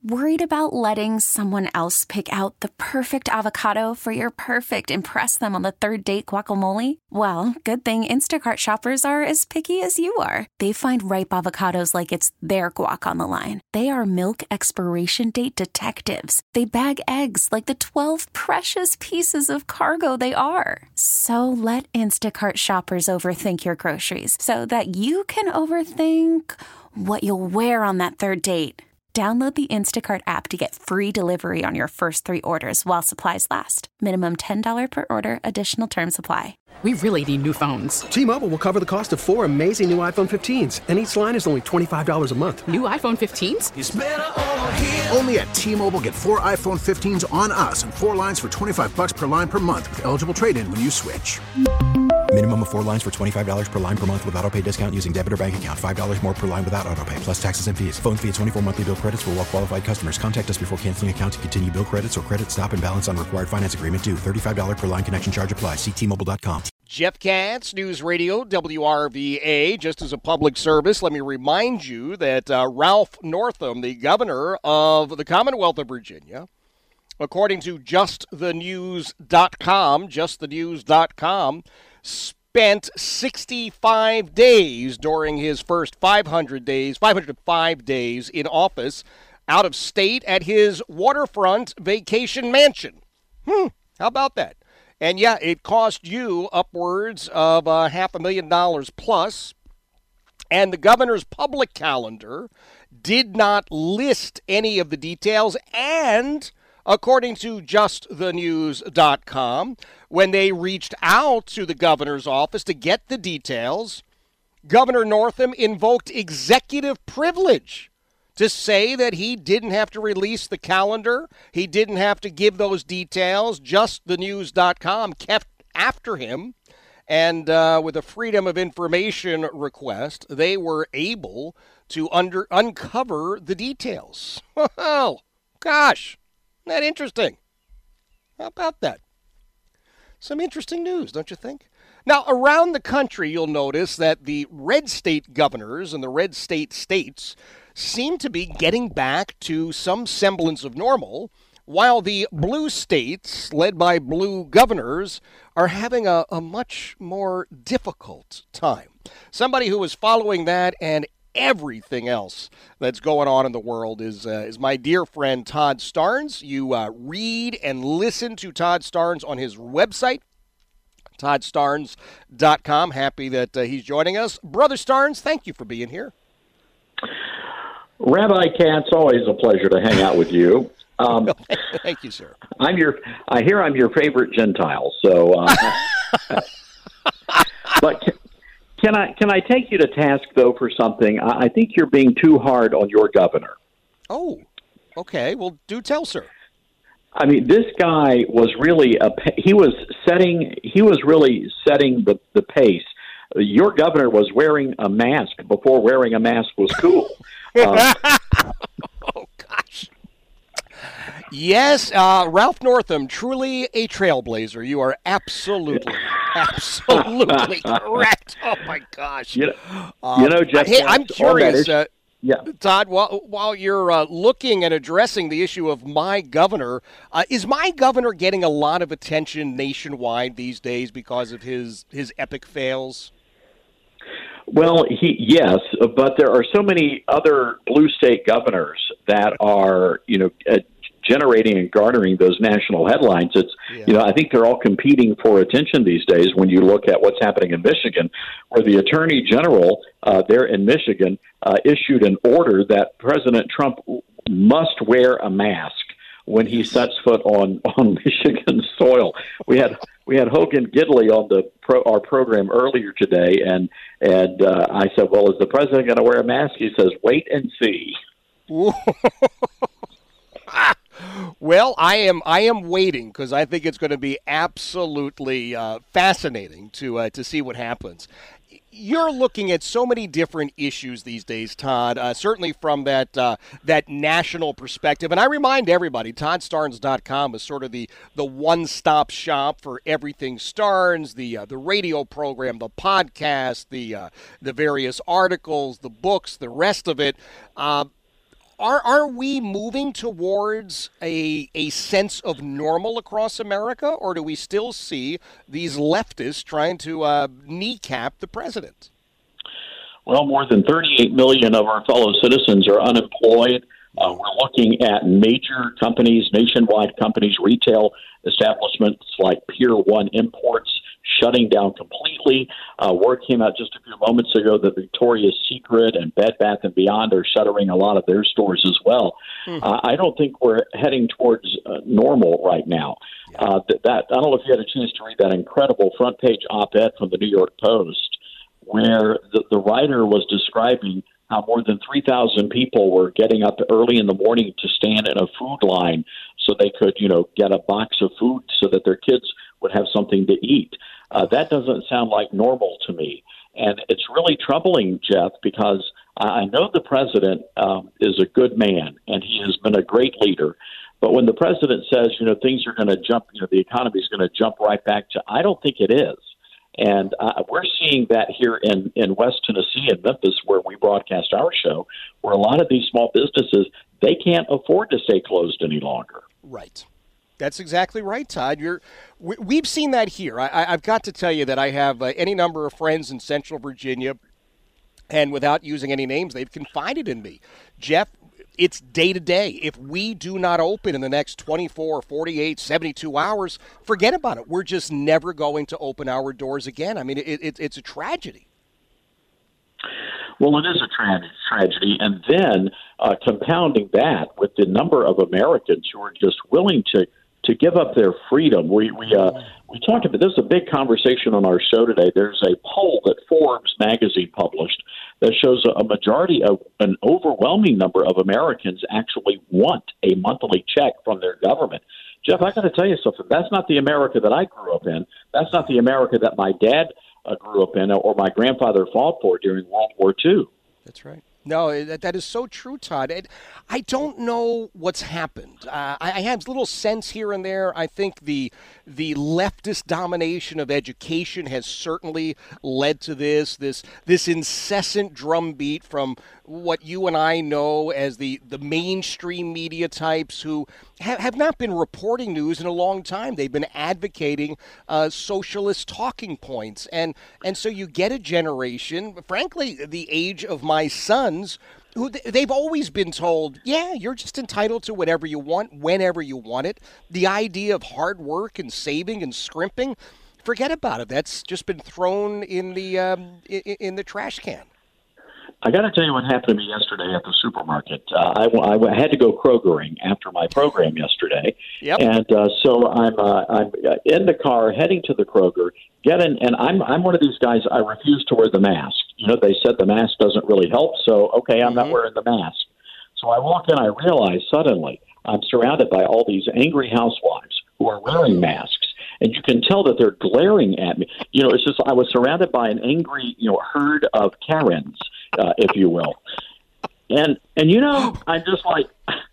Worried about letting someone else pick out the perfect avocado for your perfect impress them on the third date guacamole? Well, good thing Instacart shoppers are as picky as you are. They find ripe avocados like it's their guac on the line. They are milk expiration date detectives. They bag eggs like the 12 precious pieces of cargo they are. So let Instacart shoppers overthink your groceries so that you can overthink what you'll wear on that third date. Download the Instacart app to get free delivery on your first 3 orders while supplies last. Minimum $10 per order. Additional terms apply. We really need new phones. T-Mobile will cover the cost of 4 amazing new iPhone 15s, and each line is only $25 a month. New iPhone 15s? It's better over here. Only at T-Mobile, get 4 iPhone 15s on us and 4 lines for $25 per line per month with eligible trade-in when you switch. Minimum of 4 lines for $25 per line per month with autopay discount using debit or bank account. $5 more per line without autopay, plus taxes and fees. Phone fee at 24 monthly bill credits for well-qualified customers. Contact us before canceling account to continue bill credits or credit stop and balance on required finance agreement due. $35 per line connection charge applies. See T-Mobile.com. Jeff Katz, News Radio, WRVA. Just as a public service, let me remind you that Ralph Northam, the governor of the Commonwealth of Virginia, according to justthenews.com, spent 65 days during his first 505 days in office out of state at his waterfront vacation mansion. How about that? And yeah, it cost you upwards of $500,000 plus. And the governor's public calendar did not list any of the details. And according to justthenews.com, when they reached out to the governor's office to get the details, Governor Northam invoked executive privilege to say that he didn't have to release the calendar. He didn't have to give those details. JustTheNews.com kept after him. And with a Freedom of Information request, they were able to uncover the details. Oh, gosh. Isn't that interesting? How about that? Some interesting news, don't you think? Now, around the country, you'll notice that the red state governors and the red state states seem to be getting back to some semblance of normal, while the blue states, led by blue governors, are having a much more difficult time. Somebody who is following that and everything else that's going on in the world is my dear friend Todd Starnes. You read and listen to Todd Starnes on his website, ToddStarnes.com. Happy that he's joining us. Brother Starnes, thank you for being here. Rabbi Katz, always a pleasure to hang out with you. Thank you, sir. I hear I'm your favorite Gentile. So, but can I take you to task though for something? I think you're being too hard on your governor. Oh, okay. Well, do tell, sir. I mean, this guy was really he was really setting the pace. Your governor was wearing a mask before wearing a mask was cool. Oh, gosh. Yes, Ralph Northam, truly a trailblazer. You are absolutely correct. Oh, my gosh. You know, Jeff, hey, I'm curious, yeah. Todd, while you're looking and addressing the issue of my governor, is my governor getting a lot of attention nationwide these days because of his epic fails? Well, yes, but there are so many other blue state governors that are, generating and garnering those national headlines. I think they're all competing for attention these days when you look at what's happening in Michigan, where the Attorney General there in Michigan issued an order that President Trump must wear a mask when he sets foot on Michigan soil. We had Hogan Gidley on our program earlier today, and I said, "Well, is the president going to wear a mask?" He says, "Wait and see." Well, I am waiting because I think it's going to be absolutely fascinating to see what happens. You're looking at so many different issues these days, Todd, certainly from that national perspective. And I remind everybody, ToddStarnes.com is sort of the one-stop shop for everything Starnes, the radio program, the podcast, the various articles, the books, the rest of it. Are we moving towards a sense of normal across America, or do we still see these leftists trying to kneecap the president? Well, more than 38 million of our fellow citizens are unemployed. We're looking at major companies, nationwide companies, retail establishments like Pier 1 Imports shutting down completely. Word came out just a few moments ago that Victoria's Secret and Bed Bath & Beyond are shuttering a lot of their stores as well. I don't think we're heading towards normal right now. I don't know if you had a chance to read that incredible front page op-ed from the New York Post, where the writer was describing how more than 3,000 people were getting up early in the morning to stand in a food line so they could, get a box of food so that their kids would have something to eat. That doesn't sound like normal to me. And it's really troubling, Jeff, because I know the president is a good man and he has been a great leader. But when the president says, things are going to jump, the economy is going to jump right back to, I don't think it is. And we're seeing that here in West Tennessee and Memphis, where we broadcast our show, where a lot of these small businesses, they can't afford to stay closed any longer. Right. That's exactly right, Todd. We've seen that here. I've got to tell you that I have any number of friends in Central Virginia, and without using any names, they've confided in me. Jeff, it's day to day. If we do not open in the next 24, 48, 72 hours, forget about it. We're just never going to open our doors again. I mean, it's a tragedy. Well, it is a tragedy. And then compounding that with the number of Americans who are just willing to give up their freedom. We talked about this is a big conversation on our show today. There's a poll that Forbes magazine published that shows a majority of an overwhelming number of Americans actually want a monthly check from their government. Jeff, I got to tell you something. That's not the America that I grew up in. That's not the America that my dad grew up in or my grandfather fought for during World War II. That's right. No, that is so true, Todd. I don't know what's happened. I have little sense here and there. I think the leftist domination of education has certainly led to this incessant drumbeat from what you and I know as the mainstream media types who have not been reporting news in a long time. They've been advocating socialist talking points. And so you get a generation, frankly, the age of my sons, who they've always been told, yeah, you're just entitled to whatever you want, whenever you want it. The idea of hard work and saving and scrimping, forget about it. That's just been thrown in the trash can. I got to tell you what happened to me yesterday at the supermarket. I had to go Krogering after my program yesterday, yep. And so I'm in the car heading to the Kroger. And I'm one of these guys. I refuse to wear the mask. They said the mask doesn't really help, so okay, I'm not wearing the mask. So I walk in. I realize suddenly I'm surrounded by all these angry housewives who are wearing masks. And you can tell that they're glaring at me. It's just I was surrounded by an angry, herd of Karens, if you will. And I'm just like,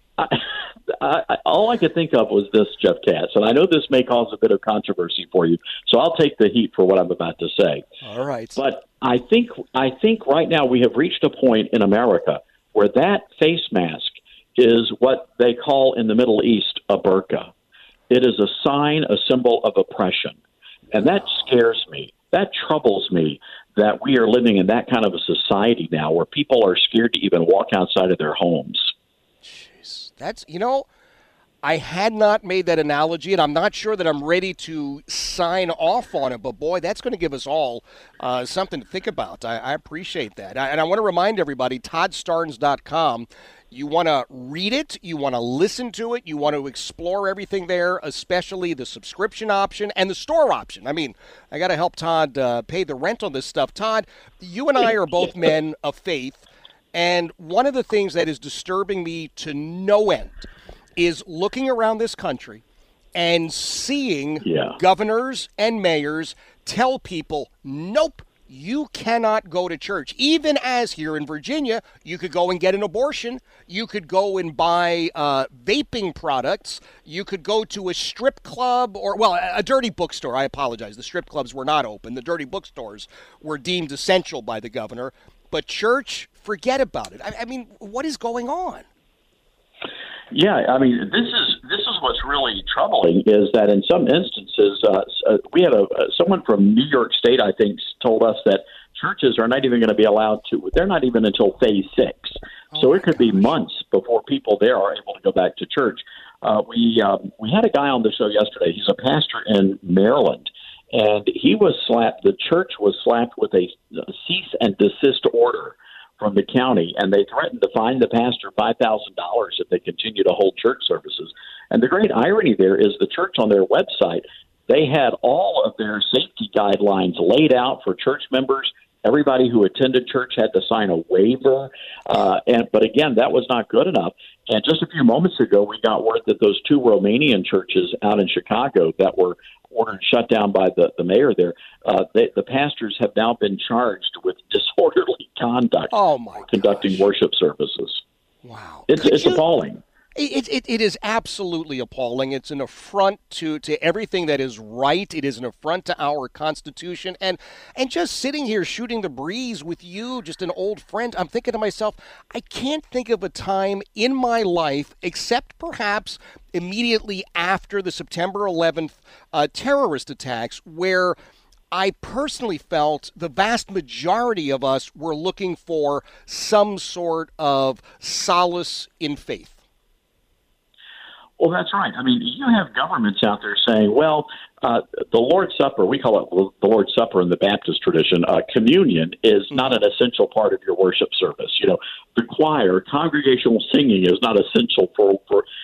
all I could think of was this, Jeff Katz. And I know this may cause a bit of controversy for you, so I'll take the heat for what I'm about to say. All right. But I think right now we have reached a point in America where that face mask is what they call in the Middle East a burqa. It is a sign, a symbol of oppression. And that scares me. That troubles me that we are living in that kind of a society now where people are scared to even walk outside of their homes. Jeez. That's, I had not made that analogy, and I'm not sure that I'm ready to sign off on it. But, boy, that's going to give us all something to think about. I appreciate that. And I want to remind everybody, ToddStarnes.com. You want to read it, you want to listen to it, you want to explore everything there, especially the subscription option and the store option. I mean, I got to help Todd pay the rent on this stuff. Todd, you and I are both men of faith, and one of the things that is disturbing me to no end is looking around this country and seeing governors and mayors tell people, nope, you cannot go to church. Even as here in Virginia, you could go and get an abortion. You could go and buy vaping products. You could go to a strip club or, a dirty bookstore. I apologize. The strip clubs were not open. The dirty bookstores were deemed essential by the governor. But church, forget about it. I mean, what is going on? Yeah, I mean, this is what's really troubling is that in some instances, we had someone from New York State, I think, told us that churches are not even going to be allowed to. They're not even until phase 6, so it could be months before people there are able to go back to church. We had a guy on the show yesterday. He's a pastor in Maryland, and he was slapped. The church was slapped with a cease and desist order from the county, and they threatened to fine the pastor $5,000 if they continue to hold church services. And the great irony there is the church on their website, they had all of their safety guidelines laid out for church members. Everybody who attended church had to sign a waiver. But again, that was not good enough. And just a few moments ago, we got word that those 2 Romanian churches out in Chicago that were ordered shut down by the mayor there, the pastors have now been charged with disorderly conduct for conducting worship services. Wow. It's appalling. It is absolutely appalling. It's an affront to everything that is right. It is an affront to our Constitution. And just sitting here shooting the breeze with you, just an old friend, I'm thinking to myself, I can't think of a time in my life, except perhaps immediately after the September 11th terrorist attacks, where I personally felt the vast majority of us were looking for some sort of solace in faith. Well, that's right. I mean, you have governments out there saying, well, the Lord's Supper, we call it the Lord's Supper in the Baptist tradition, communion is not an essential part of your worship service. You know, the choir, congregational singing is not essential for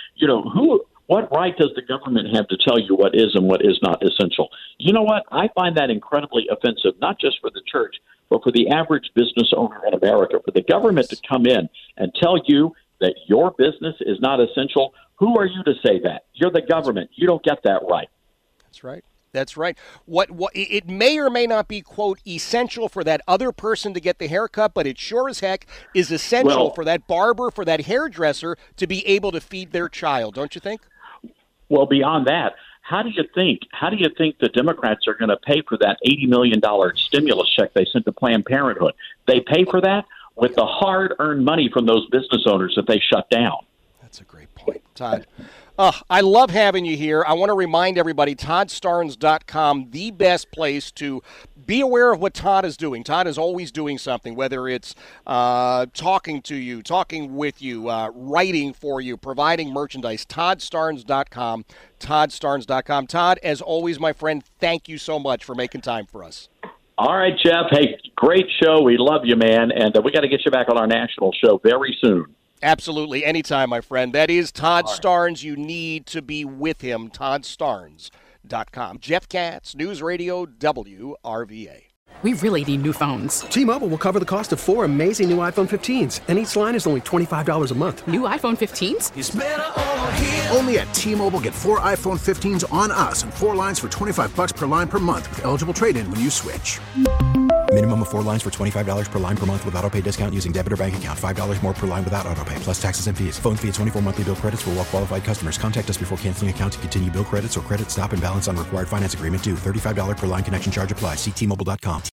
what right does the government have to tell you what is and what is not essential? You know what? I find that incredibly offensive, not just for the church, but for the average business owner in America, for the government to come in and tell you that your business is not essential. Who are you to say that? You're the government. You don't get that right. That's right. That's right. What it may or may not be, quote, essential for that other person to get the haircut, but it sure as heck is essential for that barber, for that hairdresser to be able to feed their child, don't you think? Well, beyond that, how do you think the Democrats are going to pay for that $80 million stimulus check they sent to Planned Parenthood? They pay for that with the hard-earned money from those business owners that they shut down. That's a great point, Todd. I love having you here. I want to remind everybody, ToddStarnes.com, the best place to be aware of what Todd is doing. Todd is always doing something, whether it's talking to you, talking with you, writing for you, providing merchandise. ToddStarnes.com, ToddStarnes.com. Todd, as always, my friend, thank you so much for making time for us. All right, Jeff. Hey, great show. We love you, man. And we got to get you back on our national show very soon. Absolutely. Anytime, my friend. That is Todd Starnes. You need to be with him. ToddStarnes.com. Jeff Katz, News Radio WRVA. We really need new phones. T-Mobile will cover the cost of 4 amazing new iPhone 15s, and each line is only $25 a month. New iPhone 15s? It's better over here. Only at T-Mobile, get 4 iPhone 15s on us and 4 lines for $25 per line per month with eligible trade-in when you switch. Minimum of 4 lines for $25 per line per month with auto-pay discount using debit or bank account. $5 more per line without auto-pay, plus taxes and fees. Phone fee at 24 monthly bill credits for well-qualified customers. Contact us before canceling account to continue bill credits or credit stop and balance on required finance agreement due. $35 per line connection charge applies. See T-Mobile.com.